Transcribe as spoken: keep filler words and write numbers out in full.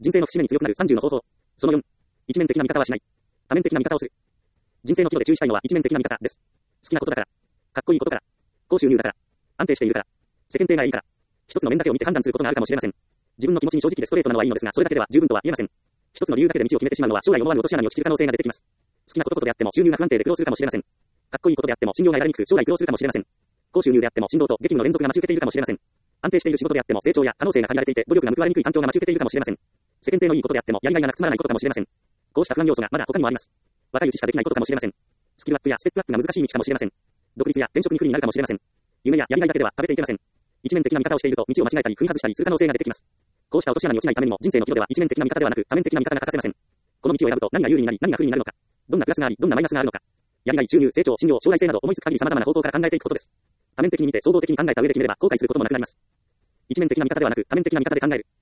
人生の節目に強くなるさんじゅうの方法。そのよん。一面的な見方はしない。多面的な見方をする。人生の岐路で注意したいのは一面的な見方です。好きなことだから。かっこいいことから。高収入だから。安定しているから。世間体がいいから。一つの面だけを見て判断することがあるかもしれません。自分の気持ちに正直でストレートなのはいいのですが、それだけでは十分とは言えません。一つの理由だけで道を決めてしまうのは将来思わぬ落とし穴に落ちる可能性が出てきます。好きなことことであっても収入が不安定で苦労するかもしれません。かっこいいことであっても信用が得られにくく将来苦労するかもしれません。高収入であっても振動と激務の連続が待ち受けているかもしれません。安定している仕事であっても成長や可能性が限られていて努力が報われにくい環境が待ち受けているかもしれません。世間体のいいことであってもやりがいがなくつまらないことかもしれません。こうした不安要素がまだ他にもあります。若いうちしかできないことかもしれません。スキルアップやステップアップが難しい道かもしれません。独立や転職に不利になるかもしれません。夢ややりがいだけでは食べていけません。一面的な見方をしていると道を間違えたり踏み外したりする可能性が出てきます。こうした落とし穴に落ちないためにも人生の岐路では一面的な見方ではなく多面的な見方が欠かせません。この道を選ぶと何が有利になり何が不利になるのか。どんなプラスがありどんなマイナスがあるのか。やりがい、収入、成長、信用、将来性など思いつく限り様々な方向から考えていくことです。多面的に見て総合的に考えた上で決めれば後悔することもなくなります。一面的な見方ではなく多面的な見方で考える。